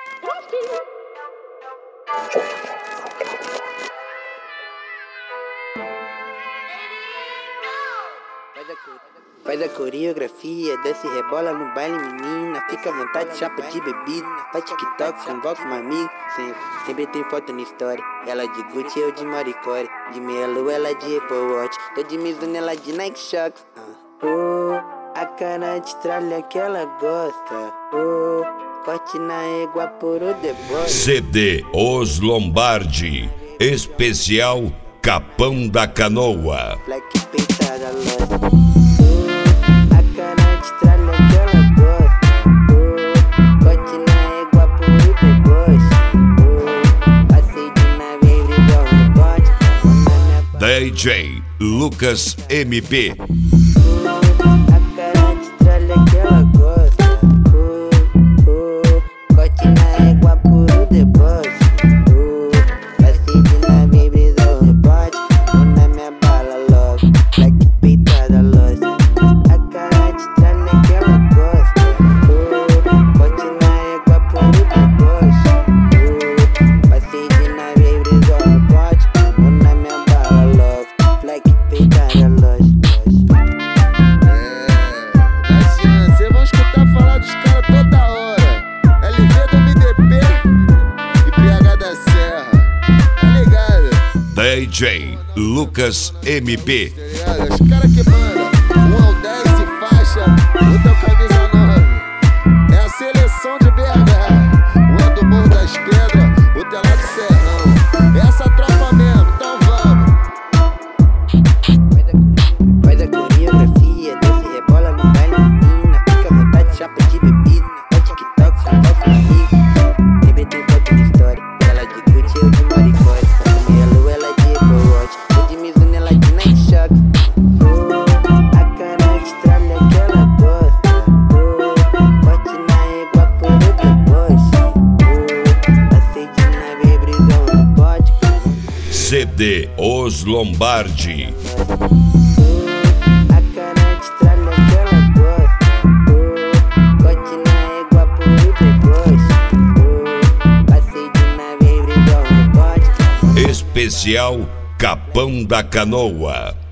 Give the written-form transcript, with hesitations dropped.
Faz a coreografia, desce e rebola no baile, menina. Fica à vontade, chapa de bebida. Faz TikTok, convoca um amigo. Sempre tem foto na história. Ela de Gucci, eu de Maricore. De Melo, ela de Apple Watch. Tô de Mizuno, ela de Nike Shox. A cara de tralha que ela gosta. Corte na égua por o deboche. CD Os Lombardi, especial Capão da Canoa. Black peitada loja. A cara de tralha que ela gosta. Corte na égua por o deboche. Passei de nave igual um bote. DJ Lucas MP. A cara de tralha que ela gosta. Corte na égua por o deboche. Passei de nave brisou no bote. Vou na minha bala logo. Black peitada loja. A cara de tralha que ela gosta. Corte na égua por o deboche. Passei de nave brisou no bote. Vou na minha bala logo. Black peitada loja. Cê vão escutar falar dos caras toda hora. LV do MDP e PH da Serra. Tá ligado? DJ Lucas MP. Tá ligado? Os caras que mandam 1 ao 10 e faixa, outro é o camisa 9. É a seleção de BH. Um é do Morro das Pedras, outro é lá do Serrão. É essa tropa mesmo, então vamos. Faz a coreografia, desce e rebola no baile, menina. Fica à vontade, chapa de bebida. Faz TikTok, convoca um amigo. Sempre tem foto na história. Ela de Gucci, eu de Maricore. De Melo, ela de Apple Watch. Eu de Mizuno, ela de Nike Shox. A cara de tralha que ela gosta. Corte na égua por o deboche. Passei de nave brisou no bote. CD Os Lombardi. A cara de tralha que ela gosta. Corte na égua por o deboche. Passei de nave brisou no bote. Especial Capão da Canoa.